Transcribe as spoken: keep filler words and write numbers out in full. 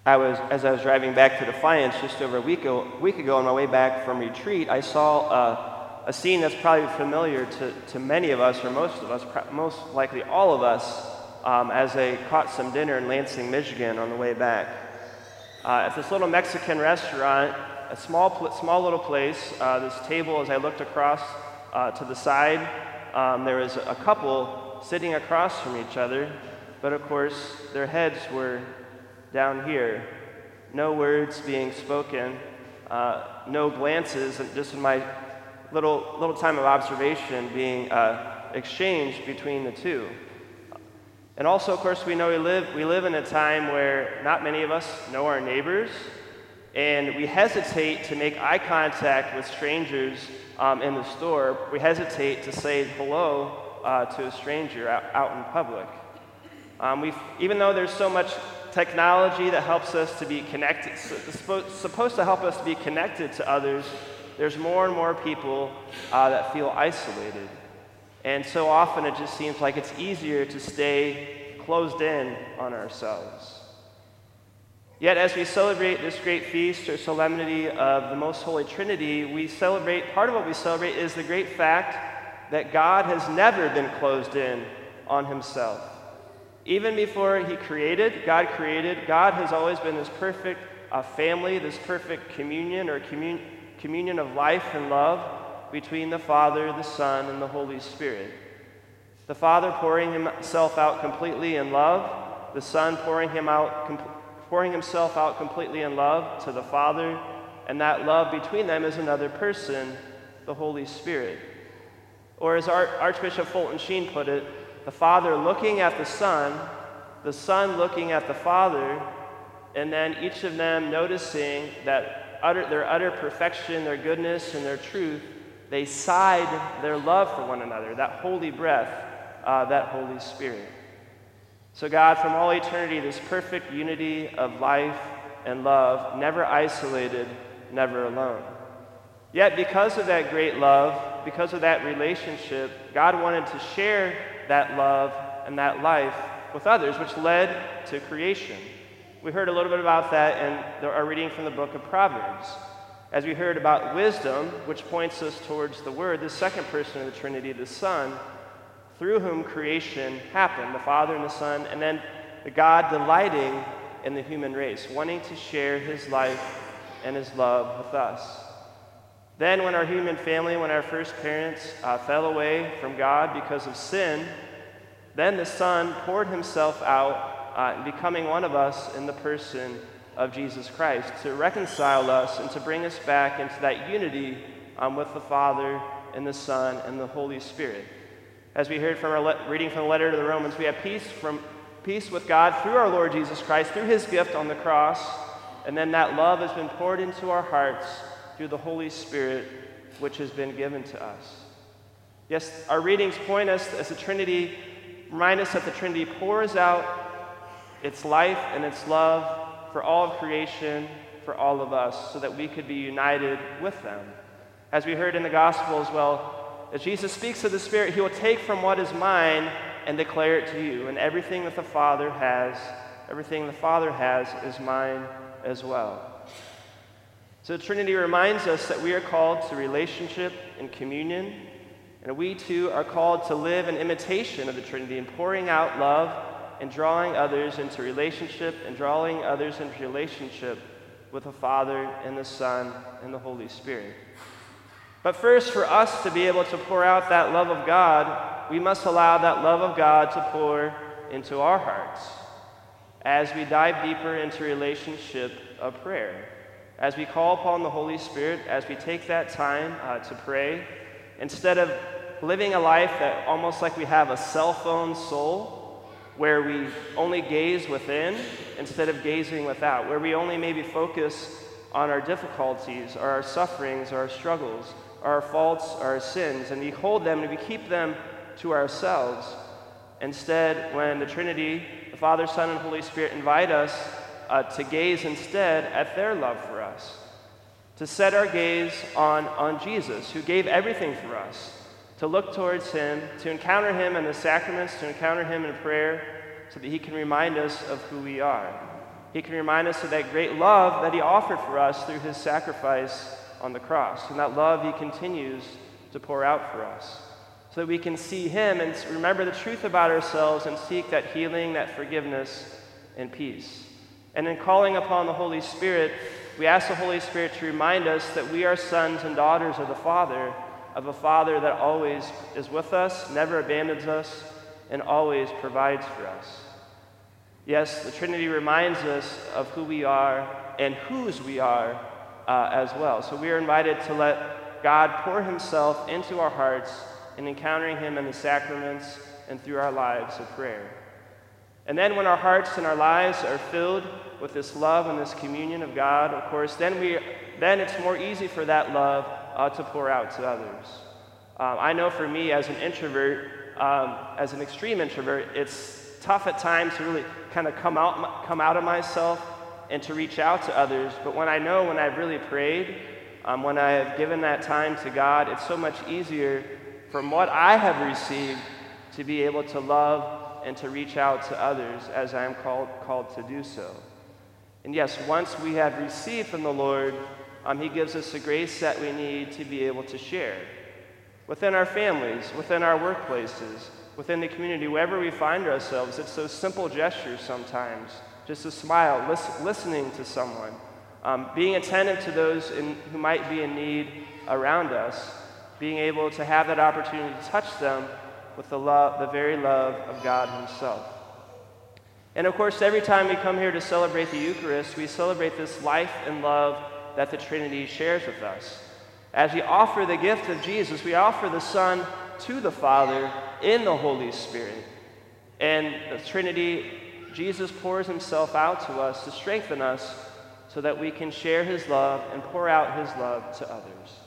I was, as I was driving back to Defiance just over a week ago, week ago on my way back from retreat, I saw uh, a scene that's probably familiar to, to many of us, or most of us, most likely all of us, um, as they caught some dinner in Lansing, Michigan on the way back. Uh, at this little Mexican restaurant, a small, small little place, uh, this table, as I looked across uh, to the side, um, there was a couple sitting across from each other, but of course their heads were down here. No words being spoken, uh, no glances, and just in my little, little time of observation being uh, exchanged between the two. And also, of course, we know we live, we live in a time where not many of us know our neighbors, and we hesitate to make eye contact with strangers um, in the store. We hesitate to say hello uh, to a stranger out, out in public. Um, we've, even though there's so much technology that helps us to be connected, it's supposed to help us to be connected to others, there's more and more people uh, that feel isolated. And so often it just seems like it's easier to stay closed in on ourselves. Yet as we celebrate this great feast or solemnity of the Most Holy Trinity, we celebrate, part of what we celebrate is the great fact that God has never been closed in on himself. Even before he created, God created, God has always been this perfect uh, family, this perfect communion or commun- communion of life and love between the Father, the Son, and the Holy Spirit. The Father pouring himself out completely in love, the Son pouring him out, com- pouring himself out completely in love to the Father, and that love between them is another person, the Holy Spirit. Or as Arch- Archbishop Fulton Sheen put it, the Father looking at the Son, the Son looking at the Father, and then each of them noticing that utter, their utter perfection, their goodness, and their truth, they sighed their love for one another, that holy breath, uh, that Holy Spirit. So God, from all eternity, this perfect unity of life and love, never isolated, never alone. Yet because of that great love, because of that relationship, God wanted to share that love and that life with others, which led to creation. We heard a little bit about that in our reading from the book of Proverbs. As we heard about wisdom, which points us towards the Word, the second person of the Trinity, the Son, through whom creation happened, the Father and the Son, and then the God delighting in the human race, wanting to share his life and his love with us. Then when our human family, when our first parents uh, fell away from God because of sin, then the Son poured himself out, uh, becoming one of us in the person of Jesus Christ, to reconcile us and to bring us back into that unity um, with the Father and the Son and the Holy Spirit. As we heard from our le- reading from the letter to the Romans, we have peace from peace with God through our Lord Jesus Christ, through his gift on the cross, and then that love has been poured into our hearts through the Holy Spirit, which has been given to us. Yes, our readings point us as the Trinity, remind us that the Trinity pours out its life and its love for all of creation, for all of us, so that we could be united with them. As we heard in the gospel as well, as Jesus speaks of the Spirit, he will take from what is mine and declare it to you. And everything that the Father has, everything the Father has is mine as well. So the Trinity reminds us that we are called to relationship and communion, and we too are called to live in imitation of the Trinity and pouring out love and drawing others into relationship and drawing others into relationship with the Father and the Son and the Holy Spirit. But first, for us to be able to pour out that love of God, we must allow that love of God to pour into our hearts as we dive deeper into relationship of prayer. As we call upon the Holy Spirit, as we take that time uh, to pray, instead of living a life that almost like we have a cell phone soul, where we only gaze within instead of gazing without, where we only maybe focus on our difficulties or our sufferings or our struggles or our faults or our sins, and we hold them and we keep them to ourselves. Instead, when the Trinity, the Father, Son, and Holy Spirit invite us uh, to gaze instead at their love for us, to set our gaze on, on Jesus, who gave everything for us, to look towards him, to encounter him in the sacraments, to encounter him in prayer, so that he can remind us of who we are. He can remind us of that great love that he offered for us through his sacrifice on the cross. And that love he continues to pour out for us, so that we can see him and remember the truth about ourselves and seek that healing, that forgiveness, and peace. And in calling upon the Holy Spirit, we ask the Holy Spirit to remind us that we are sons and daughters of the Father, of a Father that always is with us, never abandons us, and always provides for us. Yes, the Trinity reminds us of who we are and whose we are uh, as well. So we are invited to let God pour himself into our hearts in encountering him in the sacraments and through our lives of prayer. And then when our hearts and our lives are filled with this love and this communion of God, of course, then we then it's more easy for that love uh, to pour out to others. Um, I know for me as an introvert, um, as an extreme introvert, it's tough at times to really kind of come out, come out of myself and to reach out to others. But when I know when I've really prayed, um, when I have given that time to God, it's so much easier from what I have received to be able to love and to reach out to others as I am called, called to do so. And yes, once we have received from the Lord, um, he gives us the grace that we need to be able to share within our families, within our workplaces, within the community, wherever we find ourselves. It's those simple gestures sometimes, just a smile, lis- listening to someone, um, being attentive to those in, who might be in need around us, being able to have that opportunity to touch them with the love, the very love of God himself. And of course, every time we come here to celebrate the Eucharist, we celebrate this life and love that the Trinity shares with us. As we offer the gift of Jesus, we offer the Son to the Father in the Holy Spirit. And the Trinity, Jesus pours himself out to us to strengthen us so that we can share his love and pour out his love to others.